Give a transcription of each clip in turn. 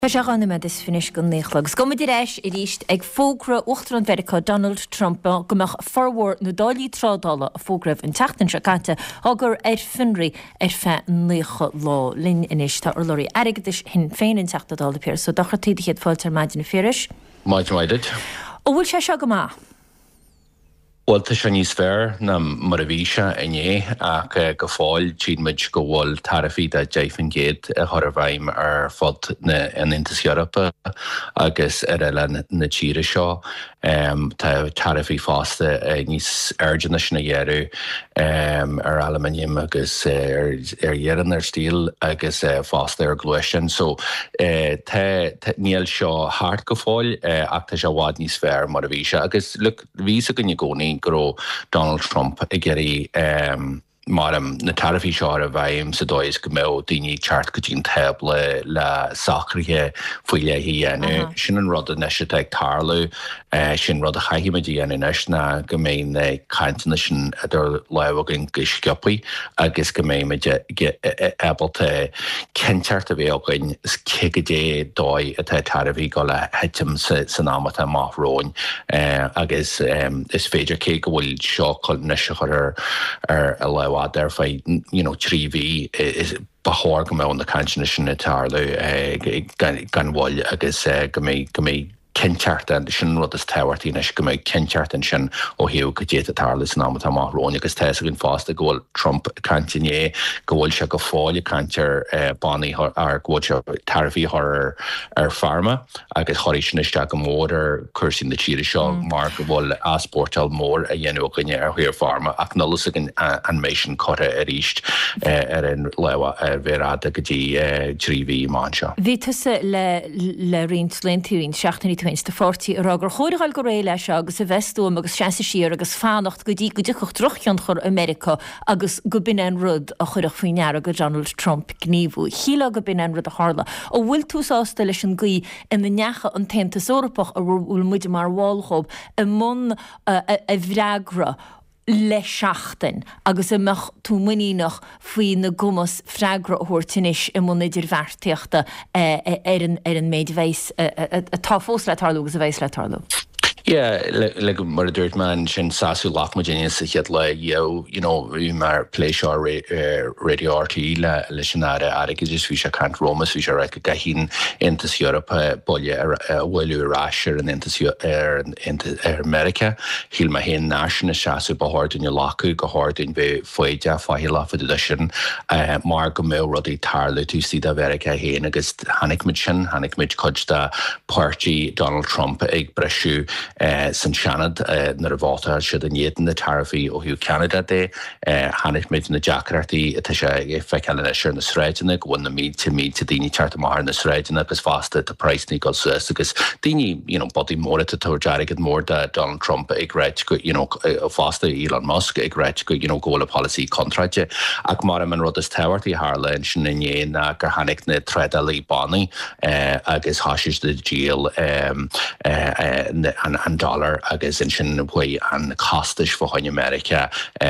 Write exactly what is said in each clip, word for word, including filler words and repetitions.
Tá seachana me is finis go néchlagus. Go idir éis i ríist ag fógra Uachtar an Mheiriceá Donald Trump gomach forward na dálí trádála a fógrah an teachtain se gante agur ar finri ar fe nécha lá lin inis tá ar lorí aigeis hin féin an teachtadála péir, so dachar tíiad fáiltar maidin na féris. Maid maidid. Ó bhfuil se se go má? Well, tá sé níos fearr na mar a bhí se inné ach go fáil tíid go bhfuil tarifaí de déifin géad a chur bhaim ar fod na an Intas Eorpa agus ar eile na tíre seo. Um, tá tarifaí fásta uh, níos urgent na dhéanú um, ar aluminium agus ar uh, dhéan ar stíl agus uh, fásta ar gluisin. So uh, tá níl seo hart go fáil uh, ach tá sé bhád níos fearr mar a bhí se. Agus look, bhí sa gonne gcónaí go Donald Trump i geirí um, mar um, na tarifaí seo a bhaim sa dóis go mé daoine teart go dtín taobh le le sacraithe faoi léithí dhéanú. Sin an rud a neise ag tarlú uh, sin rud a chaithimid dhéanú neis na go mé na caintena sin idir lehagan go sciupaí agus go mé ebalta cinteart a bhéalgain is cé go dé dói atá tarifaí go le heitim san amata máthróin uh, agus um, is féidir cé go bhfuil seo chuil neise chur ar a le there for you know three V is bahor go me na cantion na tarlu gan wall agus go me go me Kenchart and sin rud is táhairtaí nes go méid Kenchart an sin ó hiú go dé a tarlas ná tá máthróin agus te gin fásta go bhfuil Trump cantinné go bhfuil se go fáile cantar bannaí ar go se tarifaí ar ar pharma agus choirí sin iste go mór ar cursí na tíre seo mar go bhfuil aspórtal mór a dhéanú gonne ar chuir pharma ach nolus an animation chore a ríist ar an leha bhéráda go dtí trí V man seo. Bhí tusa le le rint lentúin seachtaí Twenty forty a ragur chóireáil go réile se agus a bheúm agus seasa siar agus fánacht go dtí go dtí trochion chur America agus go bin an rud a chuireach faoinear go Donald Trump gníomhú. Chiile go bin an rud a hála. ó bhfuil túsásta leis an gaí in na neacha an tentas Eorpach a bhfuil muide mar bháilchob i món a bhreagra le seachtain agus amach tú muíach faoi na gomas freigra thuirtanis i mna idir bharrtaíochta ar an méid bhéis a tá fós le tarlú agus a bhéis le tarlú. Yeah, le go mar a dúirt man sin sasú lachmagéine sa chiad le yo, you know, bhí mar pléisio radio R T E le le sin ára agus is bhí se cant Rómas bhí se ra go gahín Intas Eorpa bolle ar bhfuilú ráisiir an Intas ar America. Híl ma hen náisina seaú ba háirdain lacu go háirdain bheith foiide fáhíla fa de sin mar go mé rudí tarla tú si a America héin agus hanig mid sin hanig mid chud de Party Donald Trump ag breisiú Uh, san Shanad uh, na bháta siad an éan na tarifaí ó hiú Canada dé hanig méid na Jackartaí tá sé feiceanna seir na sráidena go bhfuil na míad te míad te daoine teart mar na sráidena agus fásta de preisní go suas agus daoine you know, bodí móra a tuairdearigad mór de Donald Trump ag réid go you know, fásta Elon Musk ag réid go you know, ggóla policy contraide ach mar an rud is táhairtaí hála in sin inéan a gur hanig na tredalí bannaí uh, agus háisiis de díal um, uh, uh, an an dollar agus in sin bhui an costais fo hain America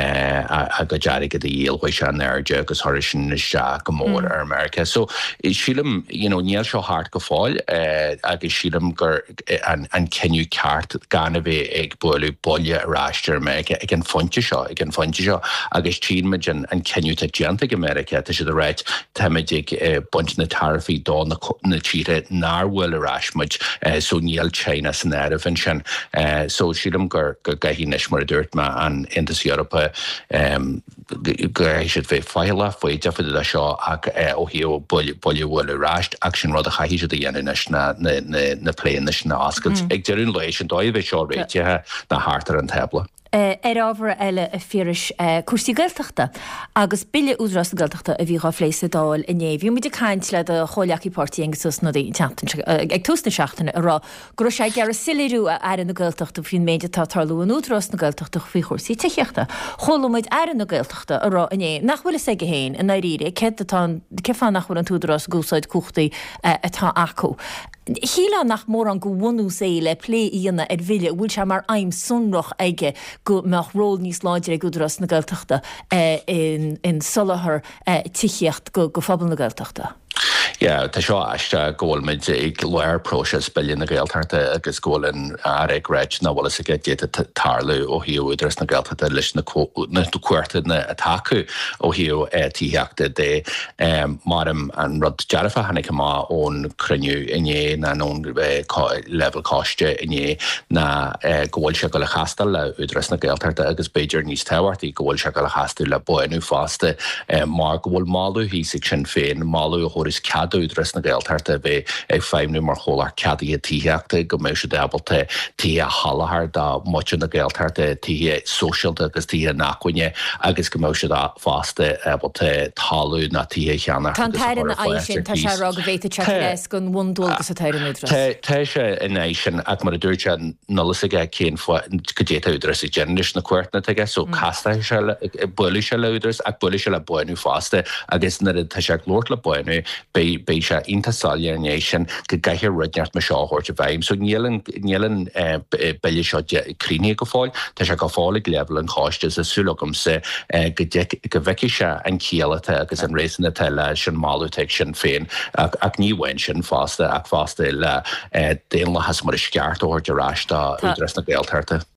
uh, a go dearige de díal bhui se an airde agus thuir sin is se go mór ar America. So is sílam you know, níl seo hart go fáil uh, agus sílam gur an, an ceniu ceart gan a bheith ag buú bolle aráiste America ag an fonte seo ag an fonte seo agus tíid an, an ceniu te geanta America tá si a réit temidig uh, bunt na tarifaí dá na, na tíre náhfuil aráismuid uh, so níl China san airh an sin. Uh, so sílam gur go gahínis mar a dúirt ma an Intas Eorpa um, gur siad bheith fáile faoi deafad a seo ach ó hiú bolle bhfuil aráist ach sin rud a chaithí siad a dhéanú na na pléin na ascailt. Ag dearún leiéis sin dóibh bheith seo réitithe na háartar an tabla. Uh, er ábhar eile a fíris uh, cuasí gailteachta agus bille údras gailteachta a bhíá fléise dáil in éh. Bhí muidir caint le a choleachí party agus na dí ag túsna seachtainna ará gur sé gar a sileú a airan na gailteachta fhín méide tá tarlú an údras na gailteachta fhí chósaí teachta. Cholamid airan na gailteachta ará in é nachhfuil sé go héin in éíre ceá nachhfuil an túdras gúsáid cuachtaí uh, atá acu. Híla nach mór an go bhhaú sé le lé íana ar bhile bhfuil se mar aim sunroch aige go meach ról níos láidir go dras na gailteachta in, in solathar tichiocht go, go fabal na gailteachta. Ja, Tá seo eiste ggóilmid ag leir próses billion na Gaeltarta agus ggólan ag réid na bhla a dé tarlú ó hiúidirs na Gaeltarta leis na cuairta na atácu ó hiú tíheachta dé marm an rud dearafa hanig má ón cruniú iné na nó level cáiste iné na ggóil se go le chastal le údras na Gaeltarta agus Beiidir níos tehairtaí ggóil se go le chasú le buinú fásta mar bhfuil máú hí sin féin máú a choris cadú údras na Gaeltarta bheith ag feimnú mar cholar cadaí a tíheachta go mé se debalta tí a hallahar dá muite na Gaeltarta tí socialta agus tí nachcuine agus go mé se fásta ebalta talú na tí cheanna. Tá teiran a sin tá se rag a bhéta teéis gon bhúndulgus a teiran údras. Tá sé in é sin ag mar a dúirte nolas aige cén go déta údras i generis na cuairtna aige so casta buú se le údras ag buú se le buinú fásta agus na tá se glóir le buinú bé se intasáile in ééis sin go gaiithir runeart me seáhairt a bhaim, so nílan beile seo críine go fáil, tá se go fála lebal an cháiste a súlagam sa go bheici se an céalata agus an résanna teile sin máúteigh sin féin ach níhain sin fásta ach fásta le déon le has mar a sceart óir de ráistá údras na Gaeltarta.